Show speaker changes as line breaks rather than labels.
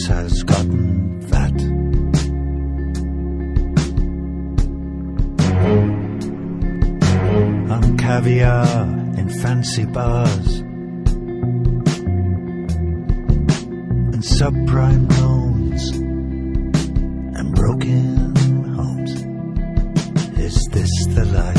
has gotten fat. On caviar in fancy bars and subprime loans and broken homes. Is this the life?